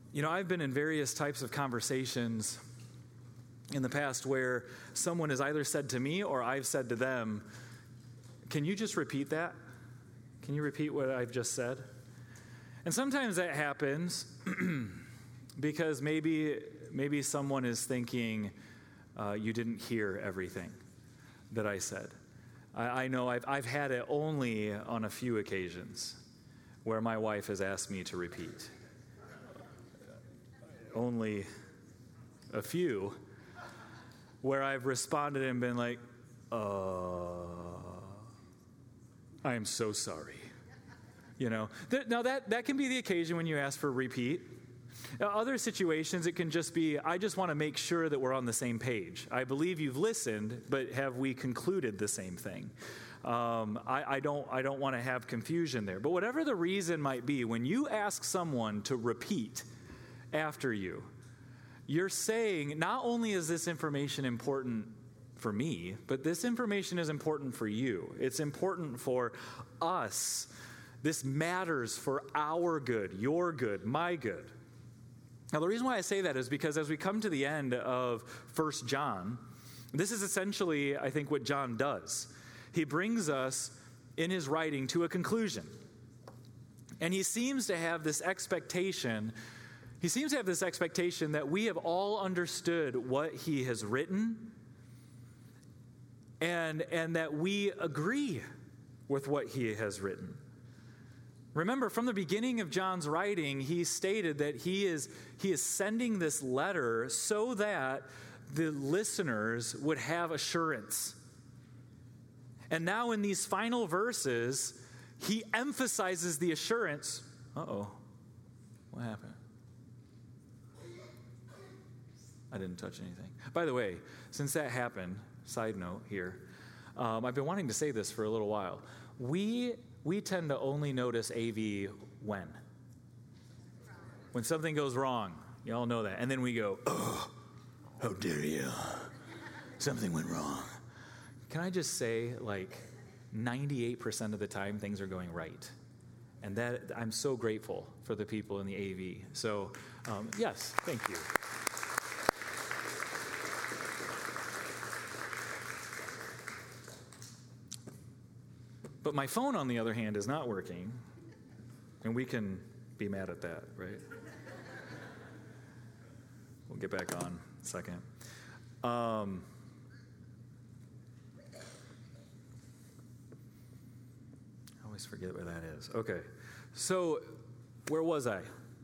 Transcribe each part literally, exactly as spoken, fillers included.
You know, I've been in various types of conversations in the past where someone has either said to me or I've said to them, can you just repeat that? Can you repeat what I've just said? And sometimes that happens because maybe maybe someone is thinking uh, you didn't hear everything that I said. I, I know I've, I've had it only on a few occasions where my wife has asked me to repeat. Only a few where I've responded and been like, uh, I am so sorry. You know, Th- now that, that can be the occasion when you ask for a repeat. Now, other situations, it can just be, I just want to make sure that we're on the same page. I believe you've listened, but have we concluded the same thing? Um, I, I don't, I don't want to have confusion there. But whatever the reason might be, when you ask someone to repeat after you, you're saying, not only is this information important for me, but this information is important for you. It's important for us. This matters for our good, your good, my good. Now, the reason why I say that is because as we come to the end of First John, this is essentially, I think, what John does. He brings us in his writing to a conclusion. And he seems to have this expectation, he seems to have this expectation that we have all understood what he has written and, and that we agree with what he has written. Remember, from the beginning of John's writing, he stated that he is, he is sending this letter so that the listeners would have assurance. And now in these final verses, he emphasizes the assurance. Uh-oh, what happened? I didn't touch anything. By the way, since that happened, side note here, um, I've been wanting to say this for a little while. We... We tend to only notice A V when? When something goes wrong. You all know that. And then we go, oh, how dare you? Something went wrong. Can I just say, like, ninety-eight percent of the time, things are going right. And that I'm so grateful for the people in the A V. So, um, yes, thank you. But my phone, on the other hand, is not working, and we can be mad at that, right? We'll get back on in a second. Um, I always forget where that is. Okay, so where was I?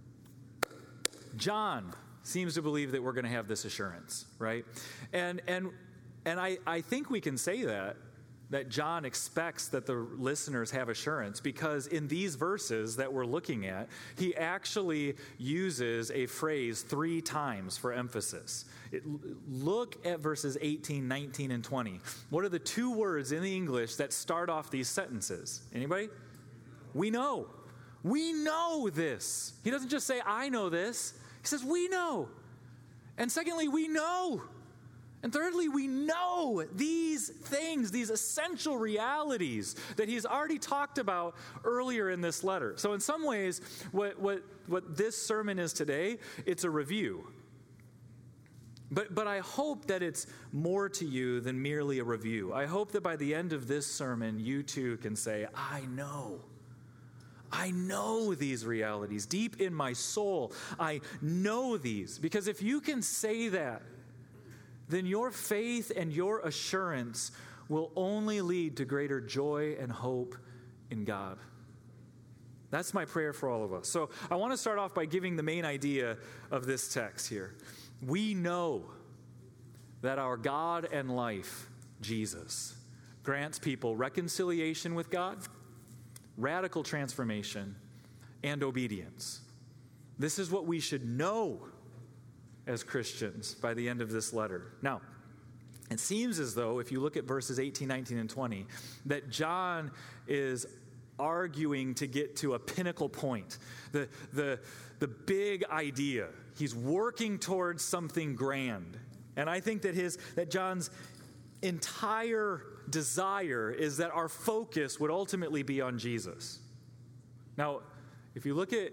John seems to believe that we're going to have this assurance, right? And and and I, I think we can say that. that John expects that the listeners have assurance because in these verses that we're looking at, he actually uses a phrase three times for emphasis. It, look at verses eighteen, nineteen, and twenty. What are the two words in the English that start off these sentences? Anybody? We know. We know this. He doesn't just say, I know this. He says, we know. And secondly, we know. And thirdly, we know these things, these essential realities that he's already talked about earlier in this letter. So in some ways, what, what, what this sermon is today, it's a review. But, but I hope that it's more to you than merely a review. I hope that by the end of this sermon, you too can say, I know. I know these realities deep in my soul. I know these. Because if you can say that, then your faith and your assurance will only lead to greater joy and hope in God. That's my prayer for all of us. So I want to start off by giving the main idea of this text here. We know that our God and life, Jesus, grants people reconciliation with God, radical transformation, and obedience. This is what we should know as Christians by the end of this letter. Now, it seems as though, if you look at verses eighteen, nineteen, and twenty, that John is arguing to get to a pinnacle point, the, the, the big idea. He's working towards something grand. And I think that his that John's entire desire is that our focus would ultimately be on Jesus. Now, if you look at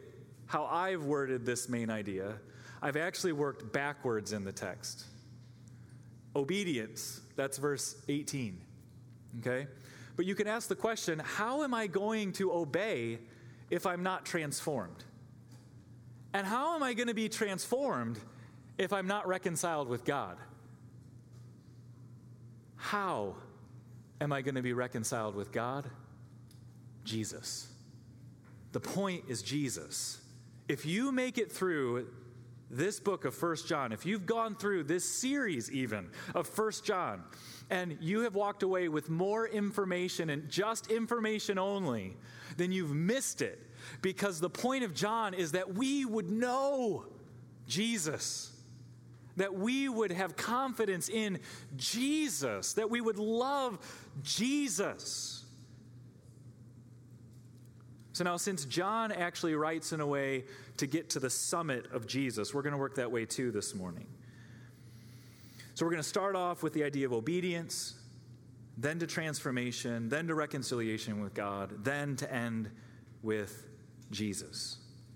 how I've worded this main idea, I've actually worked backwards in the text. Obedience, that's verse eighteen, okay? But you can ask the question, how am I going to obey if I'm not transformed? And how am I going to be transformed if I'm not reconciled with God? How am I going to be reconciled with God? Jesus. The point is Jesus. If you make it through this book of First John, if you've gone through this series even of First John, and you have walked away with more information and just information only, then you've missed it. Because the point of John is that we would know Jesus, that we would have confidence in Jesus, that we would love Jesus. So now, since John actually writes in a way to get to the summit of Jesus, we're going to work that way too this morning. So we're going to start off with the idea of obedience, then to transformation, then to reconciliation with God, then to end with Jesus.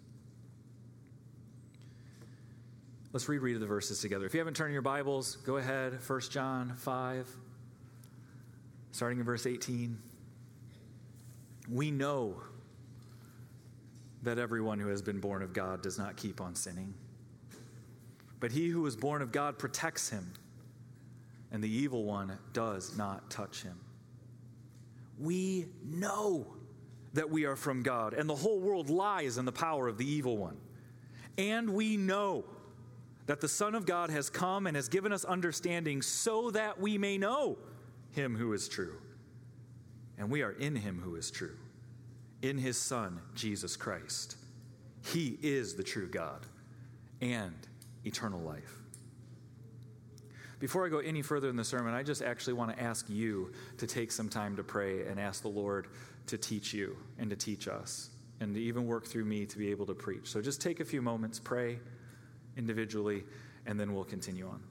Let's reread the verses together. If you haven't turned your Bibles, go ahead, First John five, starting in verse eighteen. We know that everyone who has been born of God does not keep on sinning. But he who is born of God protects him, and the evil one does not touch him. We know that we are from God, and the whole world lies in the power of the evil one. And we know that the Son of God has come and has given us understanding so that we may know him who is true. And we are in him who is true, in his Son, Jesus Christ. He is the true God and eternal life. Before I go any further in the sermon, I just actually want to ask you to take some time to pray and ask the Lord to teach you and to teach us and to even work through me to be able to preach. So just take a few moments, pray individually, and then we'll continue on.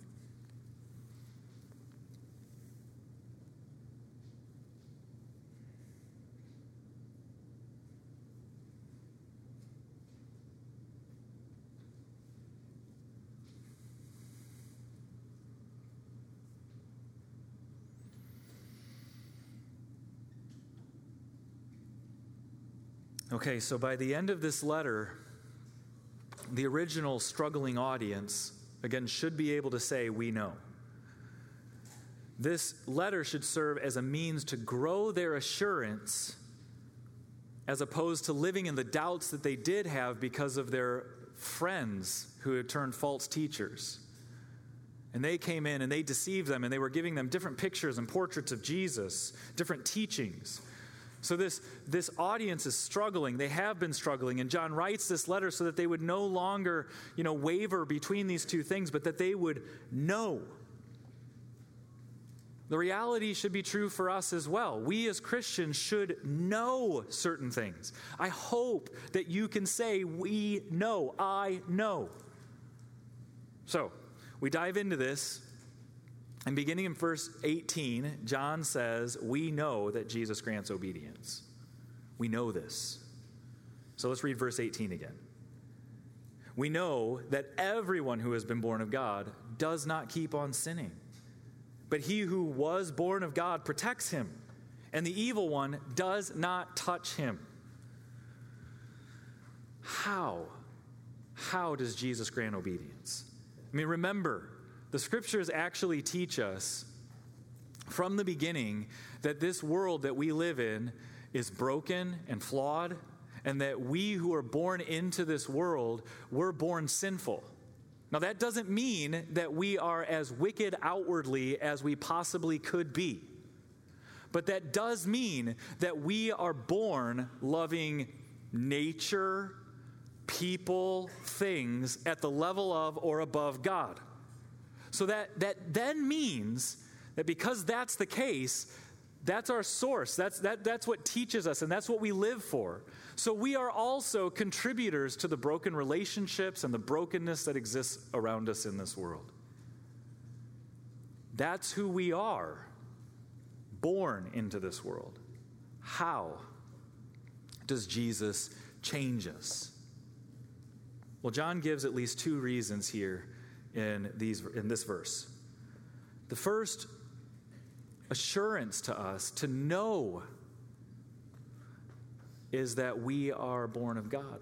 Okay, so by the end of this letter, the original struggling audience, again, should be able to say, we know. This letter should serve as a means to grow their assurance as opposed to living in the doubts that they did have because of their friends who had turned false teachers. And they came in and they deceived them and they were giving them different pictures and portraits of Jesus, different teachings. So this, this audience is struggling. They have been struggling. And John writes this letter so that they would no longer, you know, waver between these two things, but that they would know. The reality should be true for us as well. We as Christians should know certain things. I hope that you can say, we know, I know. So we dive into this. And beginning in verse eighteen, John says, we know that Jesus grants obedience. We know this. So let's read verse eighteen again. We know that everyone who has been born of God does not keep on sinning. But he who was born of God protects him, and the evil one does not touch him. How? How does Jesus grant obedience? I mean, remember, the scriptures actually teach us from the beginning that this world that we live in is broken and flawed, and that we who are born into this world, we're born sinful. Now, that doesn't mean that we are as wicked outwardly as we possibly could be. But that does mean that we are born loving nature, people, things at the level of or above God. So that, that then means that because that's the case, that's our source. That's, that, that's what teaches us, and that's what we live for. So we are also contributors to the broken relationships and the brokenness that exists around us in this world. That's who we are, born into this world. How does Jesus change us? Well, John gives at least two reasons here in these in this verse. The first assurance to us to know is that we are born of God.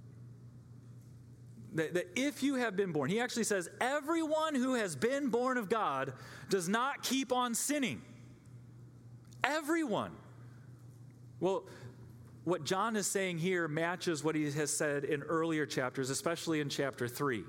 That, that if you have been born, he actually says, everyone who has been born of God does not keep on sinning. Everyone. Well, what John is saying here matches what he has said in earlier chapters, especially in chapter three.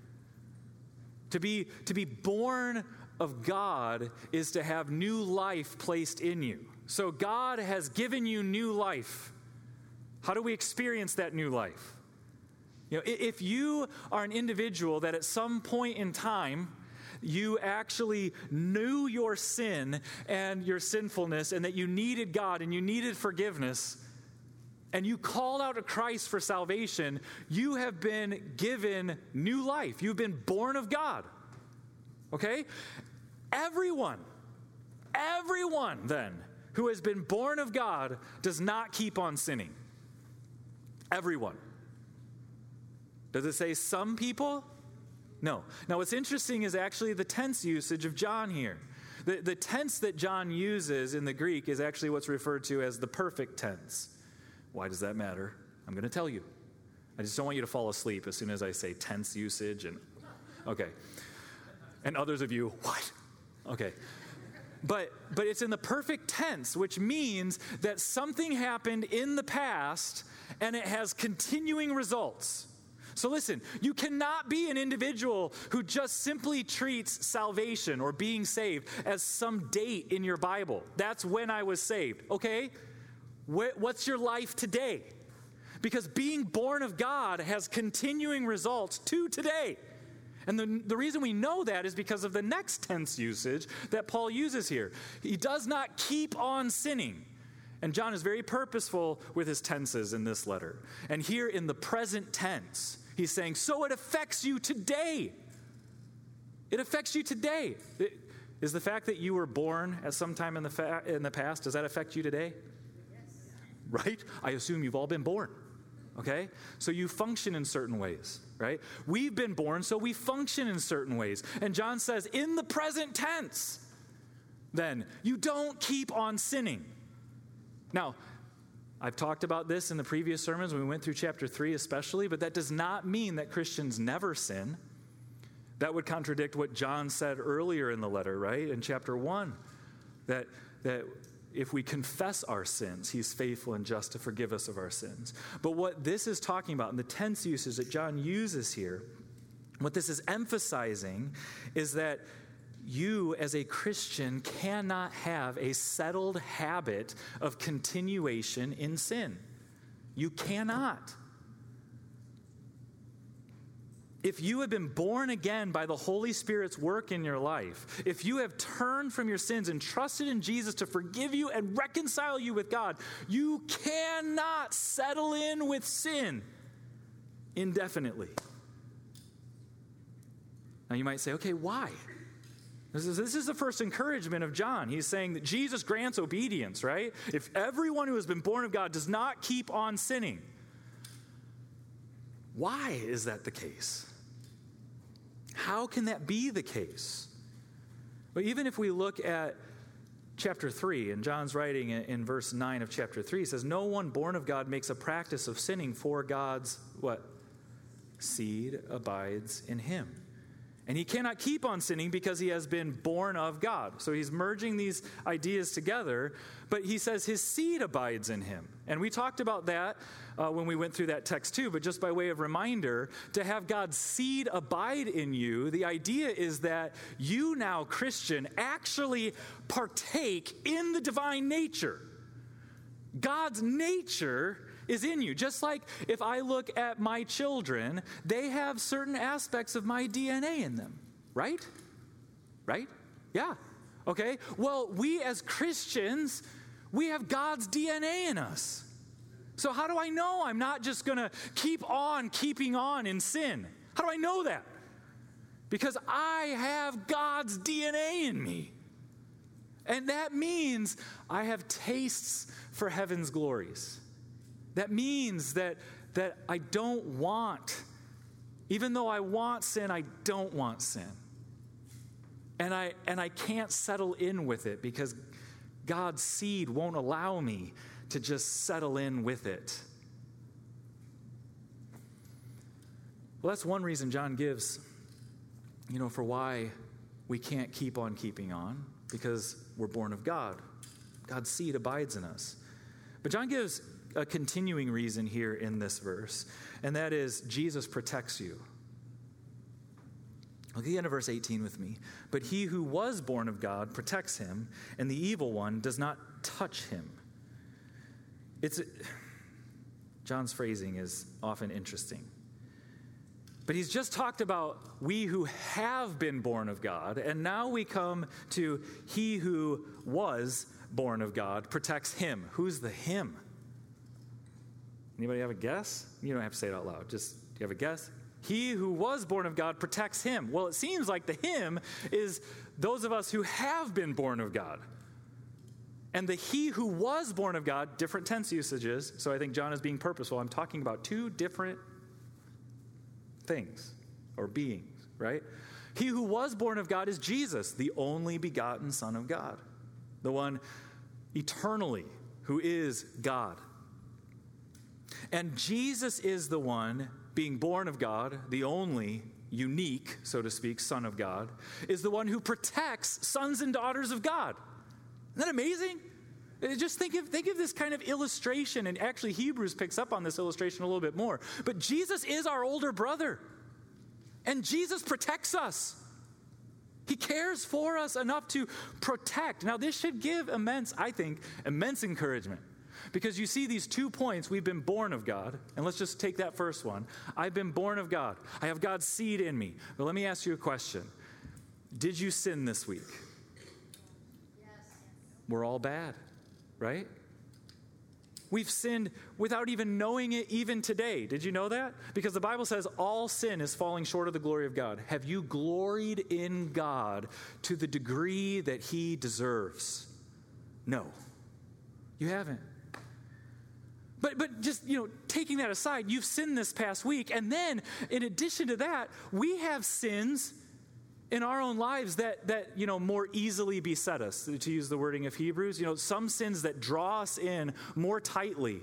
To be, to be born of God is to have new life placed in you. So God has given you new life. How do we experience that new life? You know, if you are an individual that at some point in time you actually knew your sin and your sinfulness and that you needed God and you needed forgiveness, and you called out to Christ for salvation, you have been given new life. You've been born of God. Okay? Everyone, everyone then who has been born of God does not keep on sinning. Everyone. Does it say some people? No. Now what's interesting is actually the tense usage of John here. The, the tense that John uses in the Greek is actually what's referred to as the perfect tense. Why does that matter? I'm going to tell you. I just don't want you to fall asleep as soon as I say tense usage. And okay. And others of you, what? Okay. But but it's in the perfect tense, which means that something happened in the past and it has continuing results. So listen, you cannot be an individual who just simply treats salvation or being saved as some date in your Bible. That's when I was saved. Okay? What's your life today? Because being born of God has continuing results to today. And the, the reason we know that is because of the next tense usage that Paul uses here. He does not keep on sinning. And John is very purposeful with his tenses in this letter. And here in the present tense, he's saying, so it affects you today. It affects you today. It, is the fact that you were born at some time in the, fa- in the past, does that affect you today? Right? I assume you've all been born, okay? So you function in certain ways, right? We've been born, so we function in certain ways. And John says, in the present tense, then, you don't keep on sinning. Now, I've talked about this in the previous sermons when we went through chapter three especially, but that does not mean that Christians never sin. That would contradict what John said earlier in the letter, right? In chapter one, that that if we confess our sins, he's faithful and just to forgive us of our sins. But what this is talking about, and the tense usage that John uses here, what this is emphasizing is that you as a Christian cannot have a settled habit of continuation in sin. You cannot. If you have been born again by the Holy Spirit's work in your life, if you have turned from your sins and trusted in Jesus to forgive you and reconcile you with God, you cannot settle in with sin indefinitely. Now you might say, okay, why? This is, this is the first encouragement of John. He's saying that Jesus grants obedience, right? If everyone who has been born of God does not keep on sinning, why is that the case? How can that be the case? But even if we look at chapter three, and John's writing in verse nine of chapter three, he says, no one born of God makes a practice of sinning, for God's, what? Seed abides in him. And he cannot keep on sinning because he has been born of God. So he's merging these ideas together, but he says his seed abides in him. And we talked about that uh, when we went through that text too, but just by way of reminder, to have God's seed abide in you, the idea is that you now, Christian, actually partake in the divine nature. God's nature is in you. Just like if I look at my children, they have certain aspects of my D N A in them, right? Right? Yeah. Okay. Well, we as Christians, we have God's D N A in us. So how do I know I'm not just going to keep on keeping on in sin? How do I know that? Because I have God's D N A in me. And that means I have tastes for heaven's glories. That means that, that I don't want Even though I want sin, I don't want sin. And I and I can't settle in with it because God's seed won't allow me to just settle in with it. Well, that's one reason John gives, you know, for why we can't keep on keeping on, because we're born of God. God's seed abides in us. But John gives a continuing reason here in this verse, and that is Jesus protects you. Look at the end of verse eighteen with me. But he who was born of God protects him, and the evil one does not touch him. It's John's phrasing is often interesting. But he's just talked about we who have been born of God, and now we come to he who was born of God protects him. Who's the him? Anybody have a guess? You don't have to say it out loud. Just, do you have a guess? He who was born of God protects him. Well, it seems like the him is those of us who have been born of God. And the he who was born of God, different tense usages, so I think John is being purposeful. I'm talking about two different things or beings, right? He who was born of God is Jesus, the only begotten Son of God, the one eternally who is God. And Jesus is the one being born of God, the only unique, so to speak, Son of God, is the one who protects sons and daughters of God. Isn't that amazing? Just think of, think of this kind of illustration, and actually Hebrews picks up on this illustration a little bit more. But Jesus is our older brother, and Jesus protects us. He cares for us enough to protect. Now, this should give immense, I think, immense encouragement. Because you see these two points, we've been born of God, and let's just take that first one. I've been born of God. I have God's seed in me. But let me ask you a question. Did you sin this week? Yes. We're all bad, right? We've sinned without even knowing it even today. Did you know that? Because the Bible says all sin is falling short of the glory of God. Have you gloried in God to the degree that he deserves? No, you haven't. But but just, you know, taking that aside, you've sinned this past week. And then, in addition to that, we have sins in our own lives that, that you know, more easily beset us, to use the wording of Hebrews. You know, some sins that draw us in more tightly.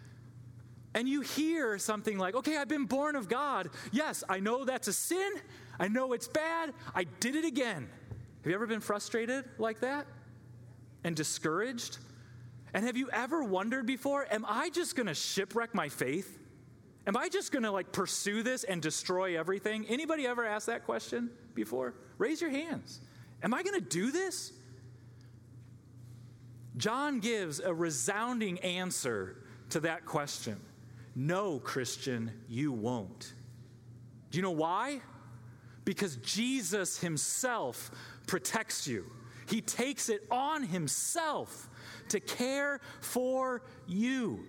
And you hear something like, okay, I've been born of God. Yes, I know that's a sin. I know it's bad. I did it again. Have you ever been frustrated like that? And discouraged? And have you ever wondered before, am I just going to shipwreck my faith? Am I just going to like pursue this and destroy everything? Anybody ever asked that question before? Raise your hands. Am I going to do this? John gives a resounding answer to that question. No, Christian, you won't. Do you know why? Because Jesus himself protects you. He takes it on himself to care for you.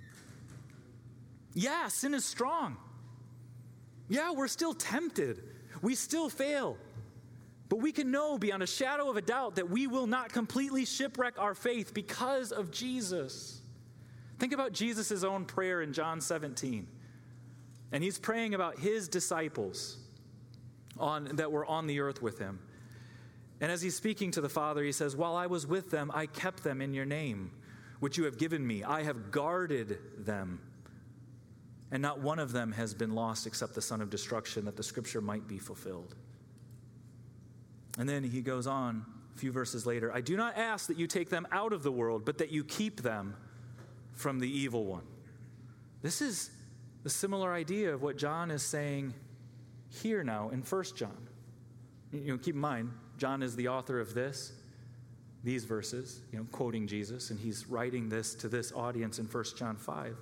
Yeah, sin is strong. Yeah, we're still tempted. We still fail. But we can know beyond a shadow of a doubt that we will not completely shipwreck our faith because of Jesus. Think about Jesus' own prayer in John seventeen. And he's praying about his disciples on, that were on the earth with him. And as he's speaking to the Father, he says, while I was with them, I kept them in your name, which you have given me. I have guarded them. And not one of them has been lost except the son of destruction, that the scripture might be fulfilled. And then he goes on a few verses later, I do not ask that you take them out of the world, but that you keep them from the evil one. This is the similar idea of what John is saying here now in First John. You know, keep in mind, John is the author of this, these verses, you know, quoting Jesus, and he's writing this to this audience in First John five.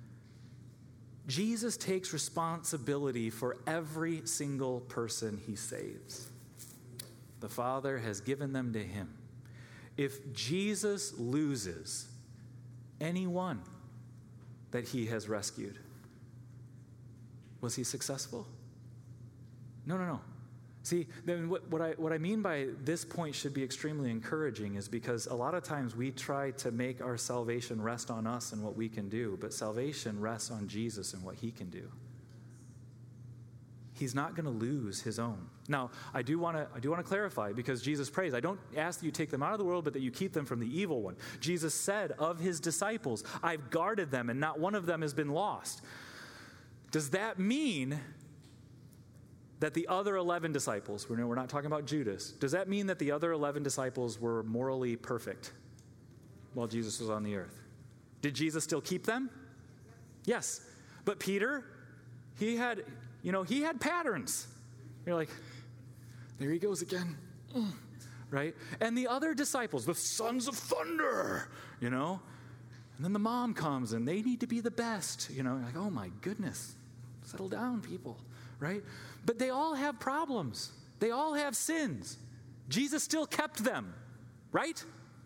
Jesus takes responsibility for every single person he saves. The Father has given them to him. If Jesus loses anyone that he has rescued, was he successful? No, no, no. See, then what, what I what I mean by this point should be extremely encouraging is because a lot of times we try to make our salvation rest on us and what we can do, but salvation rests on Jesus and what he can do. he's not going to lose his own. Now, I do want to I do want to clarify, because Jesus prays, I don't ask that you take them out of the world, but that you keep them from the evil one. Jesus said of his disciples, I've guarded them, and not one of them has been lost. Does that mean that the other eleven disciples, we're, we're not talking about Judas, does that mean that the other eleven disciples were morally perfect while Jesus was on the earth? Did Jesus still keep them? Yes. But Peter, he had, you know, he had patterns. You're like, there he goes again, right? And the other disciples, the sons of thunder, you know, and then the mom comes and they need to be the best, you know, like, oh my goodness, settle down, people, right? But they all have problems. They all have sins. Jesus still kept them, right?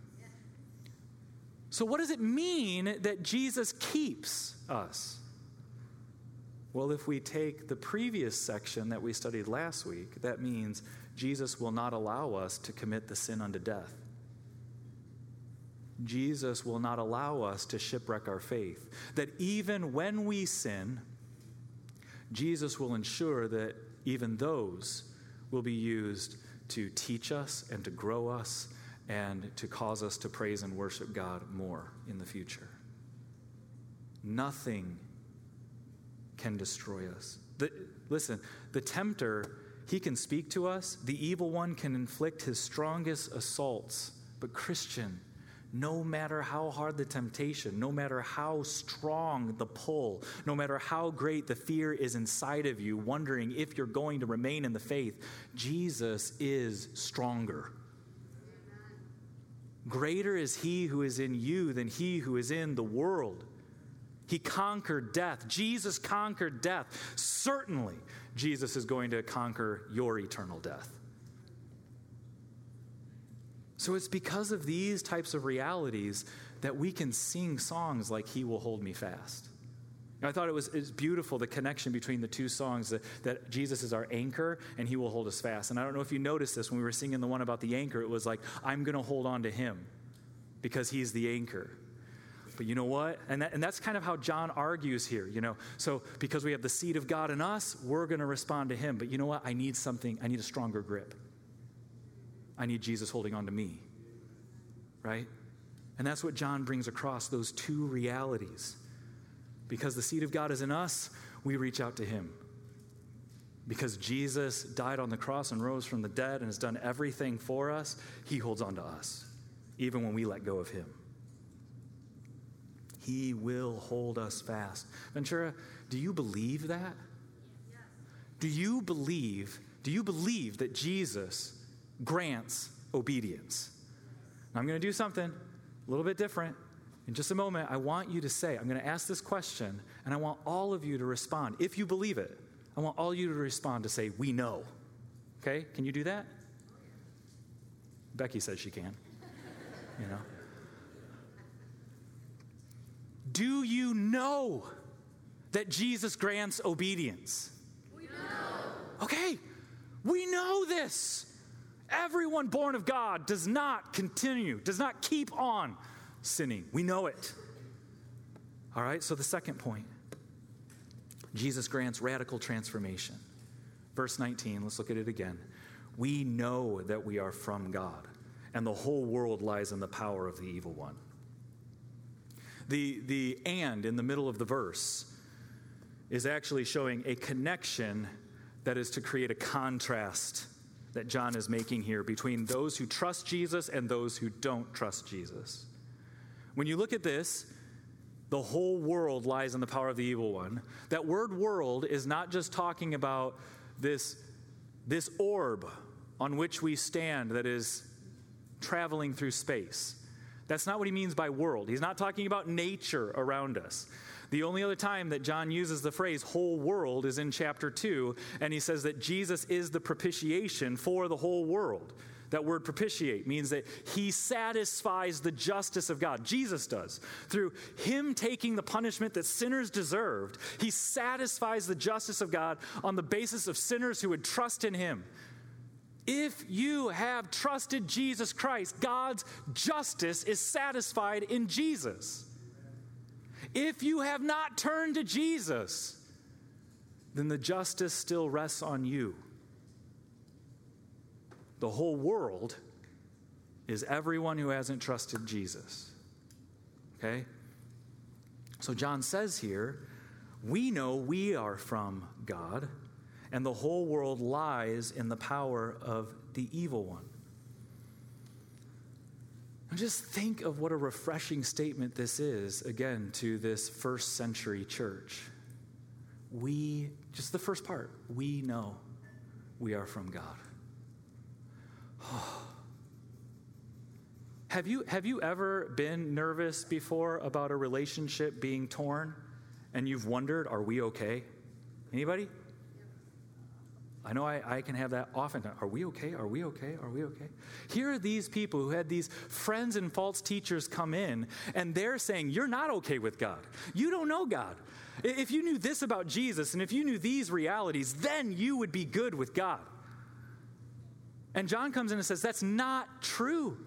So what does it mean that Jesus keeps us? Well, if we take the previous section that we studied last week, that means Jesus will not allow us to commit the sin unto death. Jesus will not allow us to shipwreck our faith. That even when we sin, Jesus will ensure that even those will be used to teach us and to grow us and to cause us to praise and worship God more in the future. Nothing can destroy us. The, listen, the tempter, he can speak to us. The evil one can inflict his strongest assaults. But Christian, no matter how hard the temptation, no matter how strong the pull, no matter how great the fear is inside of you, wondering if you're going to remain in the faith, Jesus is stronger. Greater is he who is in you than he who is in the world. He conquered death. Jesus conquered death. Certainly, Jesus is going to conquer your eternal death. So it's because of these types of realities that we can sing songs like He Will Hold Me Fast. I thought it was, it was beautiful, the connection between the two songs, that, that Jesus is our anchor and He will hold us fast. And I don't know if you noticed this when we were singing the one about the anchor. It was like, I'm going to hold on to Him because He's the anchor. But you know what? And, that, and that's kind of how John argues here, you know. So because we have the seed of God in us, we're going to respond to Him. But you know what? I need something. I need a stronger grip. I need Jesus holding on to me, right? And that's what John brings across, those two realities. Because the seed of God is in us, we reach out to Him. Because Jesus died on the cross and rose from the dead and has done everything for us, He holds on to us, even when we let go of Him. He will hold us fast. Ventura, do you believe that? Yes. Do you believe, do you believe that Jesus grants obedience? Now, I'm going to do something a little bit different. In just a moment, I want you to say, I'm going to ask this question, and I want all of you to respond. If you believe it, I want all of you to respond to say, we know. Okay? Can you do that? Becky says she can. You know. Do you know that Jesus grants obedience? We know. Okay. We know this. Everyone born of God does not continue, does not keep on sinning. We know it. All right, so the second point. Jesus grants radical transformation. Verse nineteen, let's look at it again. We know that we are from God, and the whole world lies in the power of the evil one. The, the and in the middle of the verse is actually showing a connection that is to create a contrast that John is making here between those who trust Jesus and those who don't trust Jesus. When you look at this, the whole world lies in the power of the evil one. That word world is not just talking about this, this orb on which we stand that is traveling through space. That's not what he means by world. He's not talking about nature around us. The only other time that John uses the phrase whole world is in chapter two, and he says that Jesus is the propitiation for the whole world. That word propitiate means that he satisfies the justice of God. Jesus does. Through him taking the punishment that sinners deserved, he satisfies the justice of God on the basis of sinners who would trust in him. If you have trusted Jesus Christ, God's justice is satisfied in Jesus. If you have not turned to Jesus, then the justice still rests on you. The whole world is everyone who hasn't trusted Jesus. Okay? So John says here, we know we are from God, and the whole world lies in the power of the evil one. And just think of what a refreshing statement this is, again, to this first century church. We, just the first part, we know we are from God. Have you, have you ever been nervous before about a relationship being torn and you've wondered, are we okay? Anybody? I know I, I can have that often. Are we okay? Are we okay? Are we okay? Here are these people who had these friends and false teachers come in, and they're saying, you're not okay with God. You don't know God. If you knew this about Jesus, and if you knew these realities, then you would be good with God. And John comes in and says, that's not true.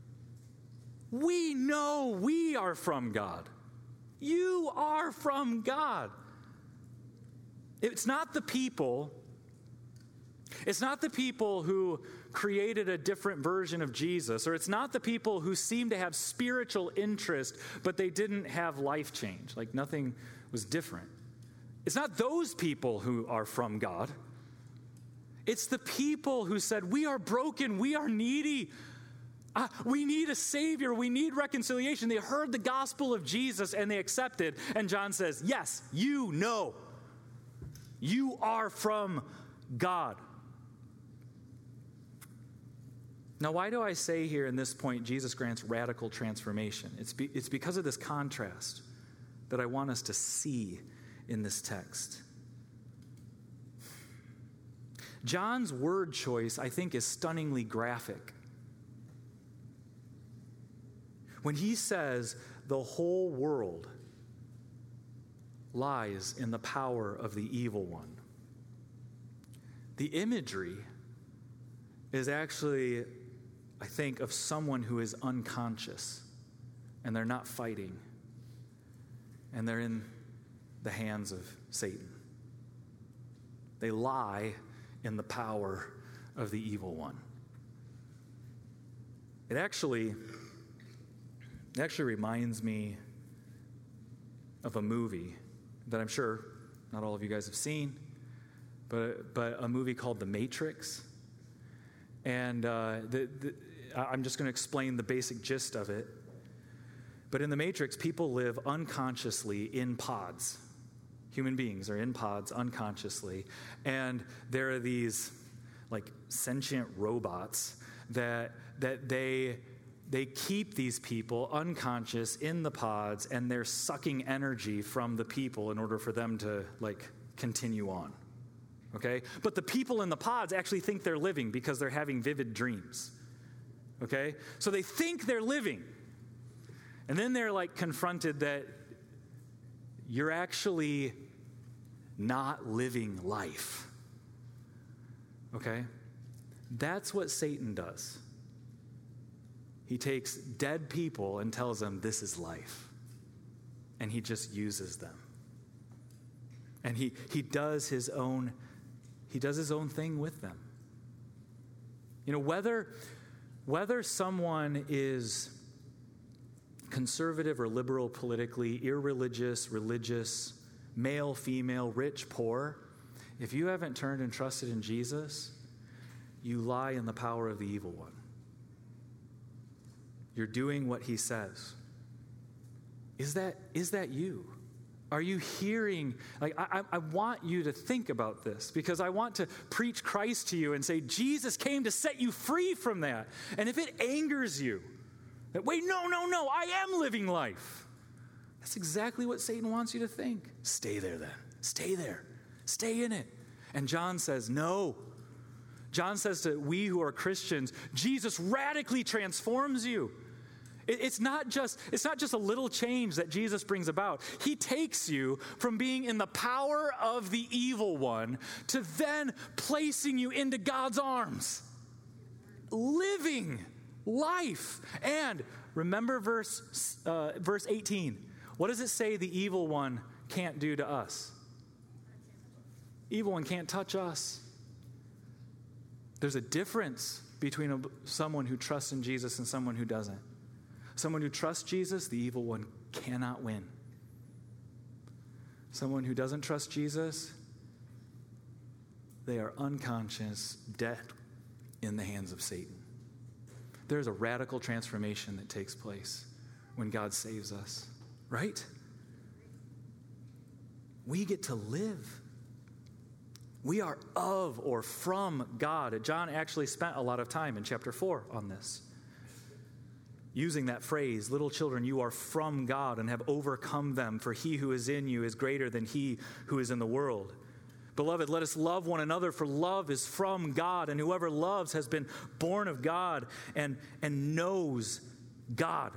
We know we are from God. You are from God. It's not the people, it's not the people who created a different version of Jesus, or it's not the people who seem to have spiritual interest, but they didn't have life change, like nothing was different. It's not those people who are from God. It's the people who said, we are broken, we are needy, uh, we need a Savior, we need reconciliation. They heard the gospel of Jesus and they accepted. And John says, yes, you know. You are from God. Now, why do I say here in this point, Jesus grants radical transformation? It's, be, it's because of this contrast that I want us to see in this text. John's word choice, I think, is stunningly graphic. When he says the whole world lies in the power of the evil one, the imagery is actually, I think, of someone who is unconscious and they're not fighting and they're in the hands of Satan. They lie in the power of the evil one. It actually, it actually reminds me of a movie that I'm sure not all of you guys have seen, but, but a movie called The Matrix. And uh, the, the, I'm just going to explain the basic gist of it. But in The Matrix, people live unconsciously in pods. Human beings are in pods unconsciously. And there are these like sentient robots that that they they keep these people unconscious in the pods, and they're sucking energy from the people in order for them to like continue on. Okay? But the people in the pods actually think they're living because they're having vivid dreams. Okay? So they think they're living. And then they're like confronted that you're actually not living life. Okay? That's what Satan does. He takes dead people and tells them this is life. And he just uses them. And he, he does his own he does his own thing with them. You know, whether whether someone is conservative or liberal politically, irreligious, religious, male, female, rich, poor, if you haven't turned and trusted in Jesus, you lie in the power of the evil one. You're doing what he says. Is that, is that you? Are you hearing? Like, I, I want you to think about this, because I want to preach Christ to you and say, Jesus came to set you free from that. And if it angers you, that, wait, no, no, no, I am living life. That's exactly what Satan wants you to think. Stay there then. Stay there. Stay in it. And John says, no. John says to we who are Christians, Jesus radically transforms you. It, it's not just, it's not just a little change that Jesus brings about. He takes you from being in the power of the evil one to then placing you into God's arms. Living life. And remember verse uh, verse eighteen. What does it say the evil one can't do to us? Evil one can't touch us. There's a difference between a, someone who trusts in Jesus and someone who doesn't. Someone who trusts Jesus, the evil one cannot win. Someone who doesn't trust Jesus, they are unconscious, dead in the hands of Satan. There's a radical transformation that takes place when God saves us, right? We get to live. We are of or from God. John actually spent a lot of time in chapter four on this, using that phrase, little children, you are from God and have overcome them, for he who is in you is greater than he who is in the world. Beloved, let us love one another, for love is from God, and whoever loves has been born of God and, and knows God.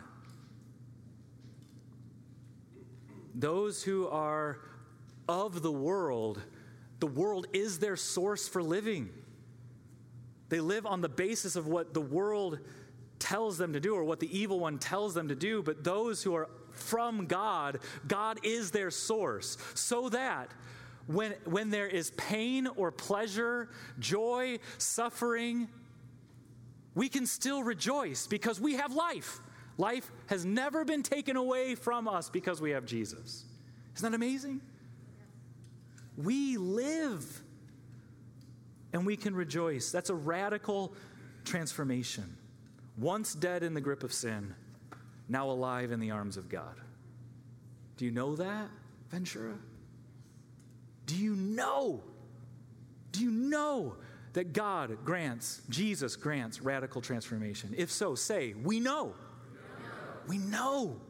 Those who are of the world, the world is their source for living. They live on the basis of what the world tells them to do or what the evil one tells them to do, but those who are from God, God is their source, so that when, when there is pain or pleasure, joy, suffering, we can still rejoice because we have life. Life has never been taken away from us because we have Jesus. Isn't that amazing? We live and we can rejoice. That's a radical transformation. Once dead in the grip of sin, now alive in the arms of God. Do you know that, Ventura? Do you know? Do you know that God grants, Jesus grants radical transformation? If so, say, we know. We know. We know.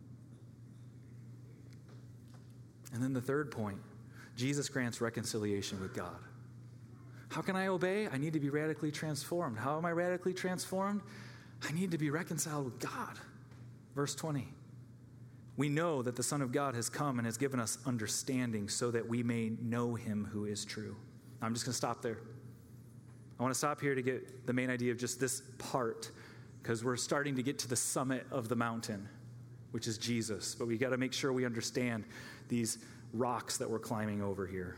And then the third point, Jesus grants reconciliation with God. How can I obey? I need to be radically transformed. How am I radically transformed? I need to be reconciled with God. Verse twenty. We know that the Son of God has come and has given us understanding so that we may know him who is true. I'm just going to stop there. I want to stop here to get the main idea of just this part, because we're starting to get to the summit of the mountain, which is Jesus. But we got to make sure we understand these rocks that we're climbing over here.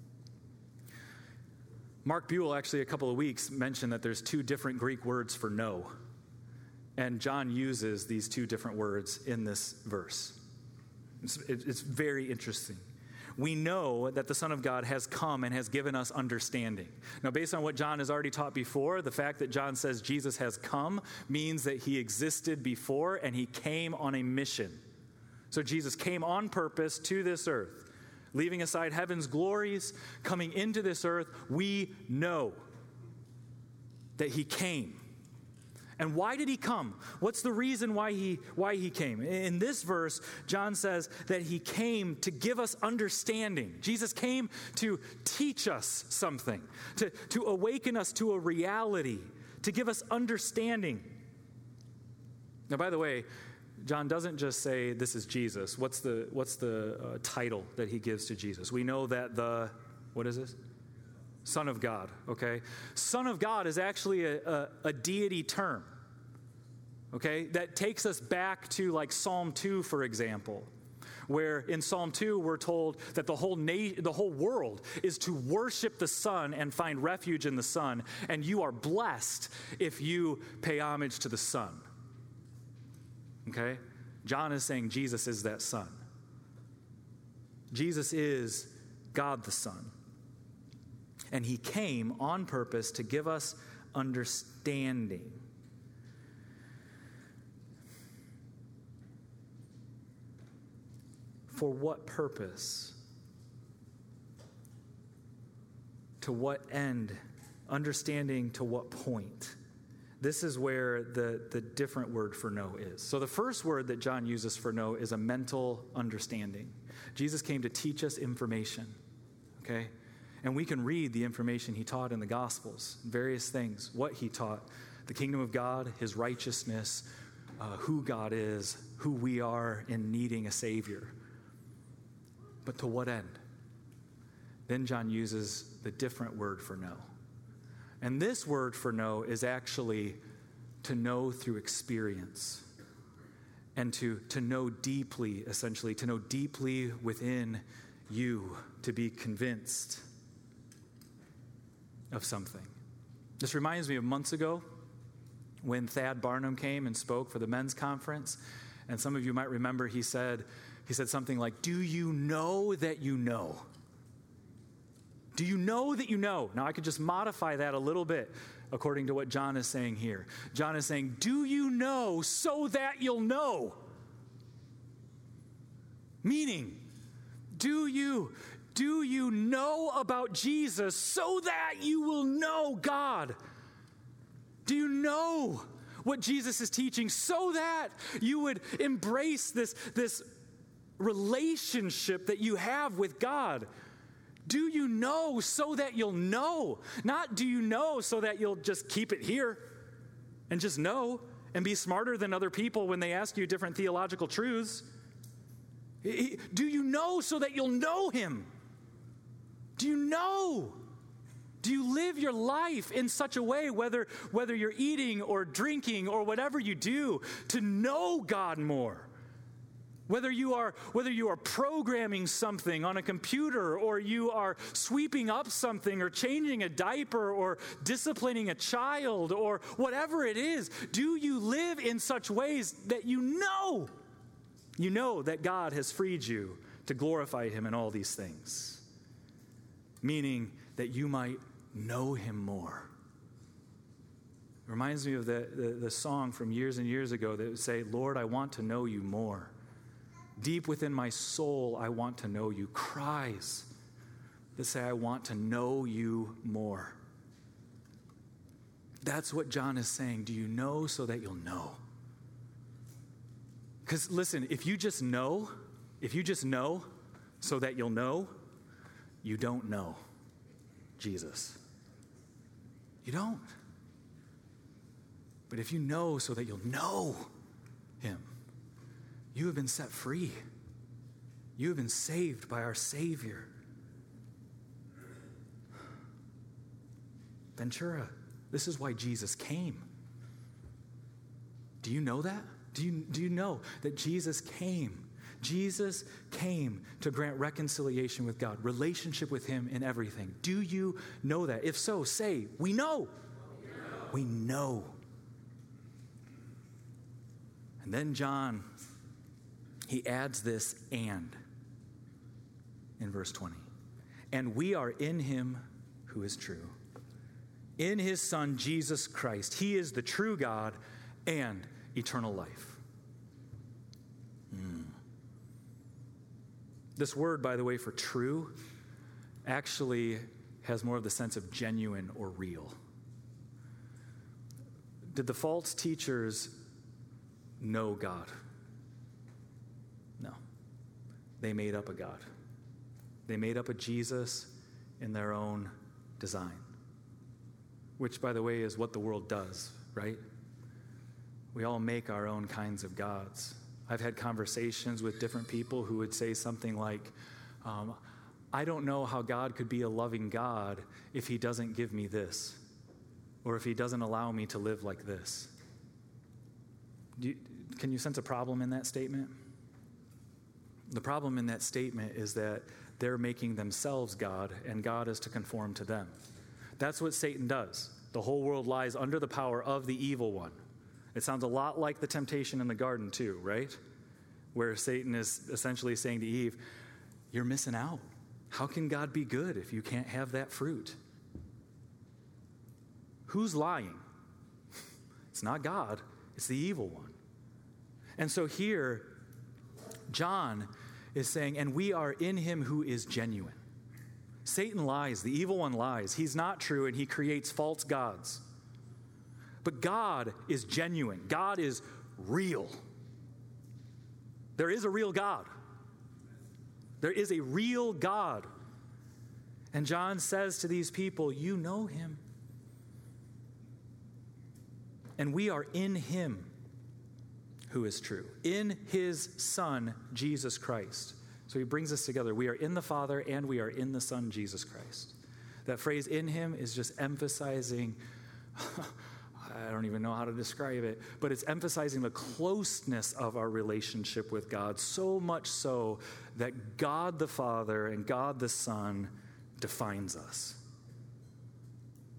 Mark Buell actually a couple of weeks mentioned that there's two different Greek words for know. And John uses these two different words in this verse. It's, it's very interesting. We know that the Son of God has come and has given us understanding. Now, based on what John has already taught before, the fact that John says Jesus has come means that he existed before and he came on a mission. So Jesus came on purpose to this earth, leaving aside heaven's glories, coming into this earth. We know that he came. And why did he come? What's the reason why he why he came? In this verse, John says that he came to give us understanding. Jesus came to teach us something, to, to awaken us to a reality, to give us understanding. Now, by the way, John doesn't just say this is Jesus. What's the what's the uh, title that he gives to Jesus? We know that the, what is this? Son of God, okay? Son of God is actually a, a, a deity term, okay? That takes us back to like Psalm two, for example, where in Psalm two we're told that the whole na- the whole world is to worship the Son and find refuge in the Son, and you are blessed if you pay homage to the Son, okay? John is saying Jesus is that Son. Jesus is God the Son. And he came on purpose to give us understanding. For what purpose? To what end? Understanding to what point? This is where the, the different word for know is. So the first word that John uses for know is a mental understanding. Jesus came to teach us information, okay? And we can read the information he taught in the Gospels, various things, what he taught, the kingdom of God, his righteousness, uh, who God is, who we are in needing a Savior. But to what end? Then John uses the different word for know. And this word for know is actually to know through experience and to, to know deeply, essentially, to know deeply within you, to be convinced. of something. This reminds me of months ago when Thad Barnum came and spoke for the men's conference. And some of you might remember he said, he said something like, do you know that you know? Do you know that you know? Now, I could just modify that a little bit according to what John is saying here. John is saying, do you know so that you'll know? Meaning, do you, do you know about Jesus so that you will know God? Do you know what Jesus is teaching so that you would embrace this, this relationship that you have with God? Do you know so that you'll know? Not do you know so that you'll just keep it here and just know and be smarter than other people when they ask you different theological truths. Do you know so that you'll know him? Do you know? Do you live your life in such a way, whether, whether you're eating or drinking or whatever you do, to know God more? Whether you are whether you are programming something on a computer, or you are sweeping up something, or changing a diaper, or disciplining a child, or whatever it is, do you live in such ways that you know, you know that God has freed you to glorify him in all these things? Meaning that you might know him more. It reminds me of the, the, the song from years and years ago that would say, Lord, I want to know you more. Deep within my soul, I want to know you. Cries that say, I want to know you more. That's what John is saying. Do you know so that you'll know? Because listen, if you just know, if you just know so that you'll know, you don't know Jesus. You don't. But if you know so that you'll know him, you have been set free. You have been saved by our Savior. Ventura, this is why Jesus came. Do you know that? Do you, do you know that Jesus came? Jesus came to grant reconciliation with God, relationship with him in everything. Do you know that? If so, say, we know. We know. We know. And then John, he adds this and in verse twenty. And we are in him who is true, in his Son, Jesus Christ. He is the true God and eternal life. Hmm. This word, by the way, for true, actually has more of the sense of genuine or real. Did the false teachers know God? No. They made up a God. They made up a Jesus in their own design, which, by the way, is what the world does, right? We all make our own kinds of gods. I've had conversations with different people who would say something like, um, I don't know how God could be a loving God if he doesn't give me this, or if he doesn't allow me to live like this. Do you, can you sense a problem in that statement? The problem in that statement is that they're making themselves God, and God is to conform to them. That's what Satan does. The whole world lies under the power of the evil one. It sounds a lot like the temptation in the garden too, right? Where Satan is essentially saying to Eve, you're missing out. How can God be good if you can't have that fruit? Who's lying? It's not God. It's the evil one. And so here, John is saying, and we are in him who is genuine. Satan lies. The evil one lies. He's not true, and he creates false gods. But God is genuine. God is real. There is a real God. There is a real God. And John says to these people, you know him. And we are in him who is true, in his Son, Jesus Christ. So he brings us together. We are in the Father and we are in the Son, Jesus Christ. That phrase in him is just emphasizing, I don't even know how to describe it, but it's emphasizing the closeness of our relationship with God, so much so that God the Father and God the Son defines us.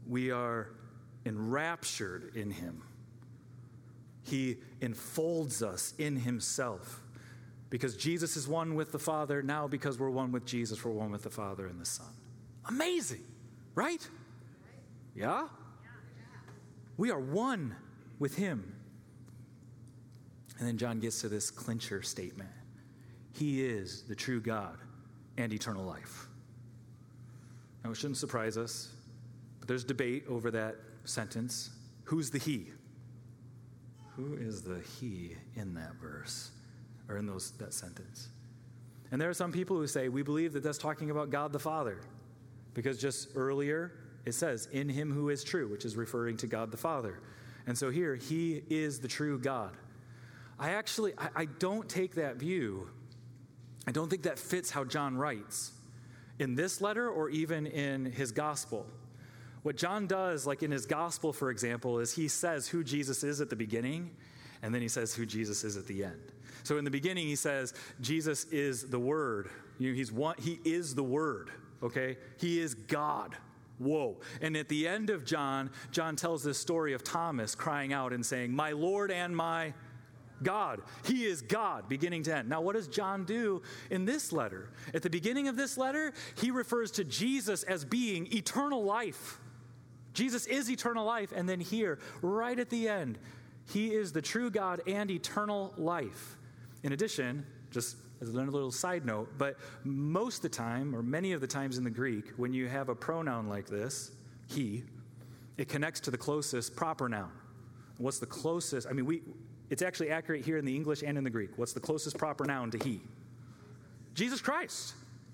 We are enraptured in him. He enfolds us in himself. Because Jesus is one with the Father, now because we're one with Jesus, we're one with the Father and the Son. Amazing, right? Yeah? We are one with him. And then John gets to this clincher statement. He is the true God and eternal life. Now, it shouldn't surprise us, but there's debate over that sentence. Who's the he? Who is the he in that verse, or in those that sentence? And there are some people who say, we believe that that's talking about God the Father, because just earlier it says, in him who is true, which is referring to God the Father. And so here, he is the true God. I actually, I, I don't take that view. I don't think that fits how John writes in this letter or even in his gospel. What John does, like in his gospel, for example, is he says who Jesus is at the beginning, and then he says who Jesus is at the end. So in the beginning, he says, Jesus is the Word. You know, he's one, he is the Word, okay? He is God. Whoa. And at the end of John, John tells this story of Thomas crying out and saying, my Lord and my God. He is God, beginning to end. Now, what does John do in this letter? At the beginning of this letter, he refers to Jesus as being eternal life. Jesus is eternal life. And then here, right at the end, he is the true God and eternal life. In addition, just as a little side note, but most of the time, or many of the times in the Greek, when you have a pronoun like this, he, it connects to the closest proper noun. What's the closest? I mean, we... It's actually accurate here in the English and in the Greek. What's the closest proper noun to he? Jesus Christ.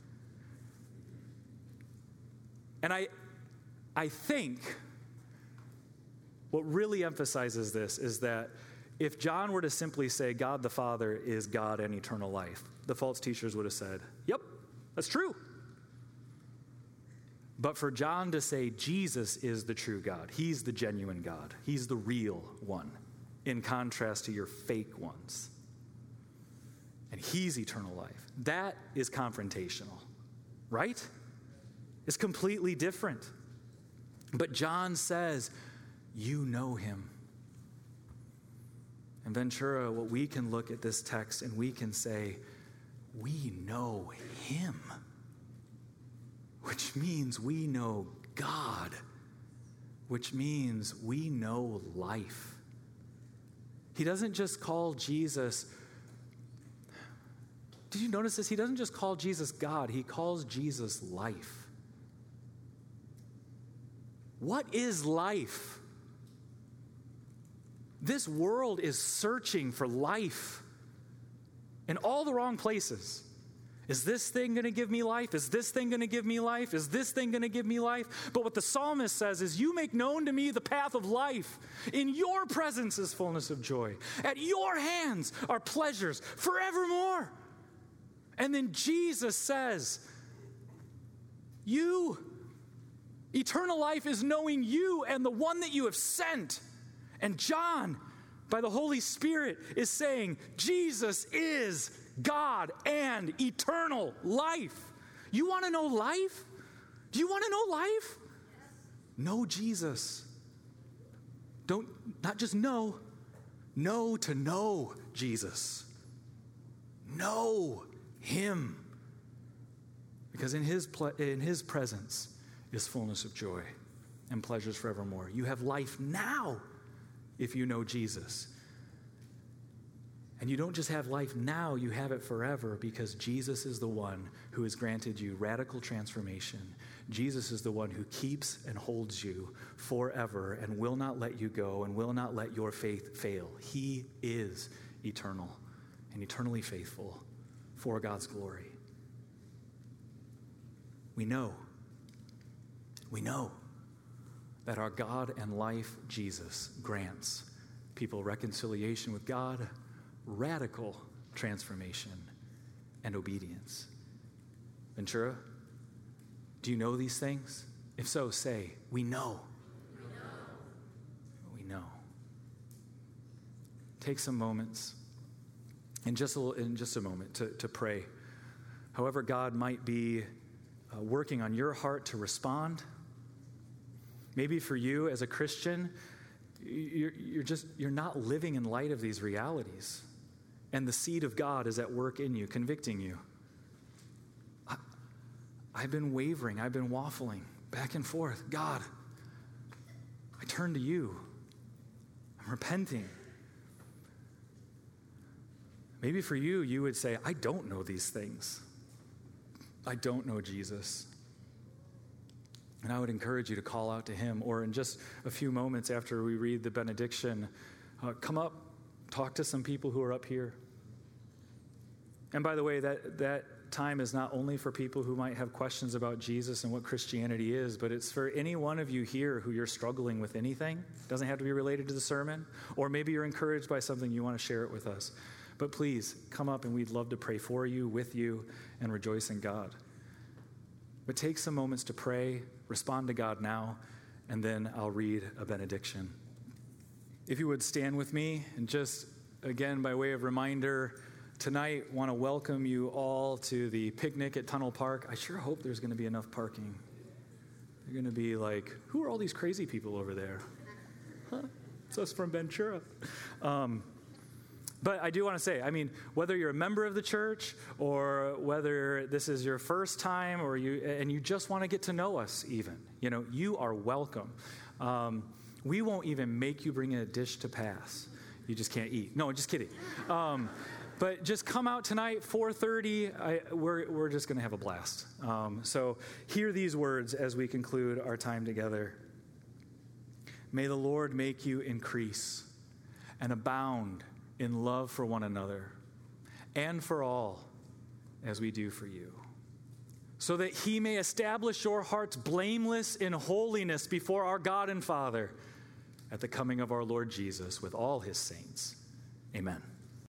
And I, I think what really emphasizes this is that if John were to simply say God the Father is God and eternal life, the false teachers would have said, yep, that's true. But for John to say Jesus is the true God, he's the genuine God, he's the real one, in contrast to your fake ones. And he's eternal life. That is confrontational, right? It's completely different. But John says, you know him. And Ventura, what we can look at this text and we can say, we know him. Which means we know God. Which means we know life. He doesn't just call Jesus, did you notice this? He doesn't just call Jesus God, he calls Jesus life. What is life? This world is searching for life in all the wrong places. Is this thing going to give me life? Is this thing going to give me life? Is this thing going to give me life? But what the psalmist says is, you make known to me the path of life. In your presence is fullness of joy. At your hands are pleasures forevermore. And then Jesus says, you, eternal life is knowing you and the one that you have sent. And John, by the Holy Spirit, is saying, Jesus is God and eternal life. You want to know life? Do you want to know life? Yes. Know Jesus. Don't, not just know, know to know Jesus. Know him. Because in his, ple- in his presence is fullness of joy and pleasures forevermore. You have life now if you know Jesus. And you don't just have life now, you have it forever, because Jesus is the one who has granted you radical transformation. Jesus is the one who keeps and holds you forever and will not let you go and will not let your faith fail. He is eternal and eternally faithful for God's glory. We know, we know that our God and life, Jesus, grants people reconciliation with God, radical transformation, and obedience. Ventura, do you know these things? If so, say, we know. We know. We know. Take some moments, in just a, little, in just a moment, to, to pray. However God might be uh, working on your heart to respond, Maybe for you as a Christian, you're, you're just, you're not living in light of these realities. And the seed of God is at work in you, convicting you. I, I've been wavering, I've been waffling back and forth. God, I turn to you. I'm repenting. Maybe for you, you would say, I don't know these things. I don't know Jesus. And I would encourage you to call out to him, or in just a few moments after we read the benediction, uh, come up, talk to some people who are up here. And by the way, that, that time is not only for people who might have questions about Jesus and what Christianity is, but it's for any one of you here who you're struggling with anything. It doesn't have to be related to the sermon, or maybe you're encouraged by something, you want to share it with us. But please, come up and we'd love to pray for you, with you, and rejoice in God. But take some moments to pray, respond to God now, and then I'll read a benediction. If you would stand with me, and just, again, by way of reminder, tonight want to welcome you all to the picnic at Tunnel Park. I sure hope there's going to be enough parking. They're going to be like, who are all these crazy people over there? Huh? It's us from Ventura. Um, But I do want to say, I mean, whether you're a member of the church or whether this is your first time or you and you just want to get to know us even, you know, you are welcome. Um, we won't even make you bring in a dish to pass. You just can't eat. No, just kidding. Um, but just come out tonight, four thirty. I, we're, we're just going to have a blast. Um, so hear these words as we conclude our time together. May the Lord make you increase and abound in love for one another and for all, as we do for you, so that he may establish your hearts blameless in holiness before our God and Father at the coming of our Lord Jesus with all his saints. Amen.